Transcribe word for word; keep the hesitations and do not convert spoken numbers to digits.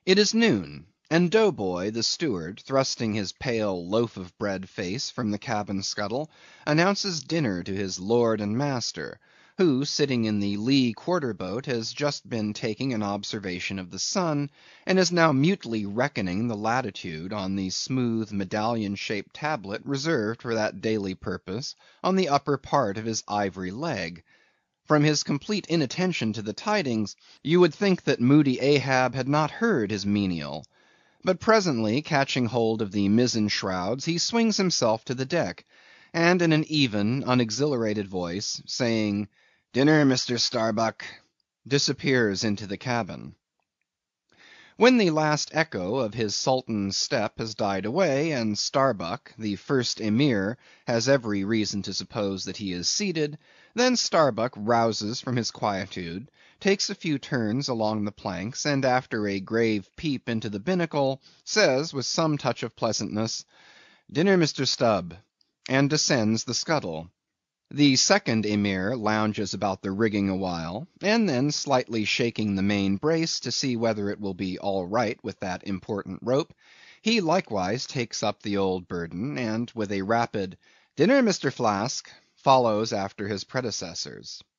It is noon, and Dough Boy, the steward, thrusting his pale loaf of bread face from the cabin scuttle, announces dinner to his lord and master, who, sitting in the lee quarter boat, has just been taking an observation of the sun, and is now mutely reckoning the latitude on the smooth medallion shaped tablet reserved for that daily purpose on the upper part of his ivory leg. From his complete inattention to the tidings, you would think that moody Ahab had not heard his menial. But presently catching hold of the mizzen shrouds, he swings himself to the deck, and in an even, unexhilarated voice, saying, "Dinner, Mister Starbuck," disappears into the cabin. When the last echo of his Sultan's step has died away, and Starbuck, the first Emir, has every reason to suppose that he is seated, then Starbuck rouses from his quietude, takes a few turns along the planks, and after a grave peep into the binnacle, says with some touch of pleasantness, "Dinner, Mister Stubb," and descends the scuttle. The second Emir lounges about the rigging awhile, and then slightly shaking the main brace to see whether it will be all right with that important rope, he likewise takes up the old burden, and with a rapid "Dinner, Mister Flask," follows after his predecessors.